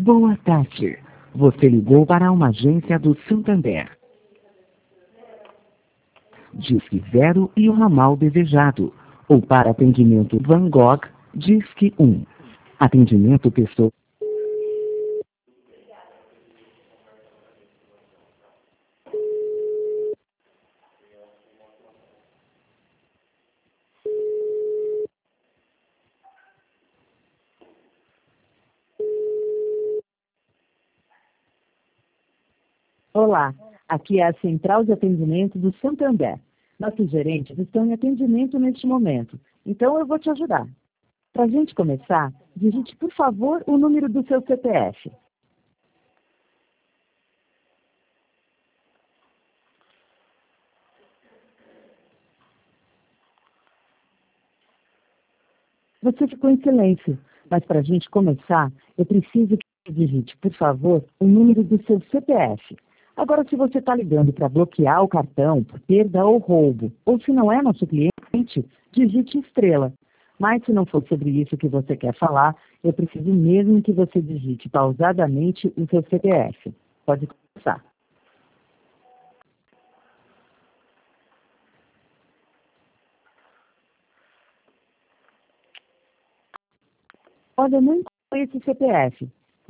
Boa tarde. Você ligou para uma agência do Santander. Disque 0 e o ramal desejado. Ou para atendimento Van Gogh, Disque 1. Atendimento pessoa. Olá, aqui é a Central de Atendimento do Santander. Nossos gerentes estão em atendimento neste momento, então eu vou te ajudar. Para a gente começar, digite, por favor, o número do seu CPF. Você ficou em silêncio, mas para a gente começar, eu preciso que digite, por favor, o número do seu CPF. Agora, se você está ligando para bloquear o cartão por perda ou roubo, ou se não é nosso cliente, digite estrela. Mas se não for sobre isso que você quer falar, eu preciso mesmo que você digite pausadamente o seu CPF. Pode começar. Olha, eu não conheço esse CPF.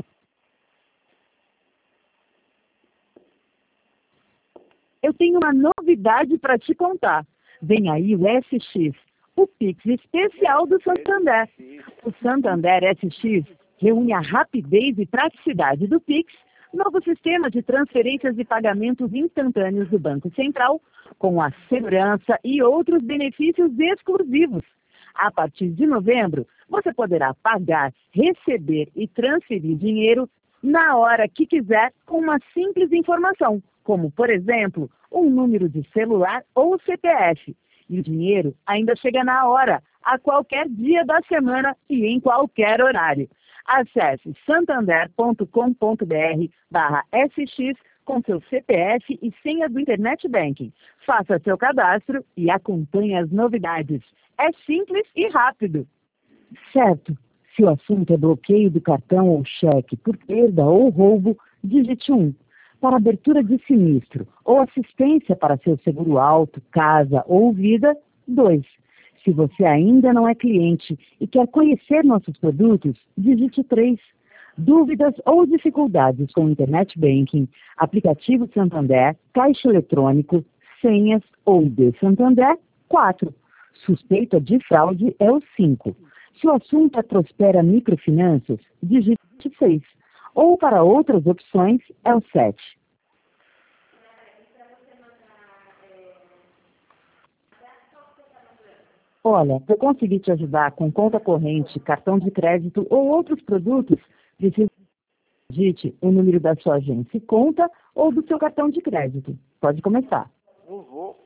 Eu tenho uma novidade para te contar. Vem aí o SX, o Pix especial do Santander. O Santander SX reúne a rapidez e praticidade do Pix, novo sistema de transferências e pagamentos instantâneos do Banco Central, com a segurança e outros benefícios exclusivos. A partir de novembro, você poderá pagar, receber e transferir dinheiro na hora que quiser com uma simples informação, como, por exemplo, um número de celular ou CPF. E o dinheiro ainda chega na hora, a qualquer dia da semana e em qualquer horário. Acesse santander.com.br/SX com seu CPF e senha do Internet Banking. Faça seu cadastro e acompanhe as novidades. É simples e rápido. Certo. Se o assunto é bloqueio do cartão ou cheque por perda ou roubo, digite 1. Para abertura de sinistro ou assistência para seu seguro auto, casa ou vida, 2. Se você ainda não é cliente e quer conhecer nossos produtos, digite 3. Dúvidas ou dificuldades com Internet Banking, aplicativo Santander, caixa eletrônico, senhas ou ID Santander, 4. Suspeita de fraude é o 5. Se o assunto é Prospera Microfinanças, digite 6. Ou para outras opções, é o 7. Olha, para eu conseguir te ajudar com conta corrente, cartão de crédito ou outros produtos, digite o número da sua agência e conta ou do seu cartão de crédito. Pode começar. Não vou.